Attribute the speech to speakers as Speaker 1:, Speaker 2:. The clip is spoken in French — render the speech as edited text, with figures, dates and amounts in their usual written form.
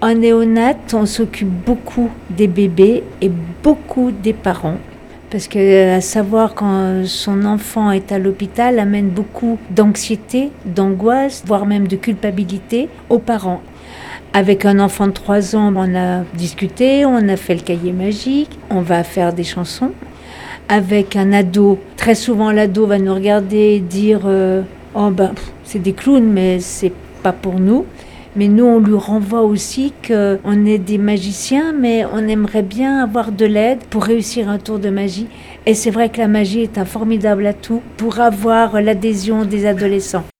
Speaker 1: En néonate, on s'occupe beaucoup des bébés et beaucoup des parents. Parce que à savoir quand son enfant est à l'hôpital amène beaucoup d'anxiété, d'angoisse, voire même de culpabilité aux parents. Avec un enfant de 3 ans, on a discuté, on a fait le cahier magique, on va faire des chansons. Avec un ado, très souvent l'ado va nous regarder et dire oh ben c'est des clowns mais c'est pas pour nous. Mais nous on lui renvoie aussi qu'on est des magiciens mais on aimerait bien avoir de l'aide pour réussir un tour de magie. Et c'est vrai que la magie est un formidable atout pour avoir l'adhésion des adolescents.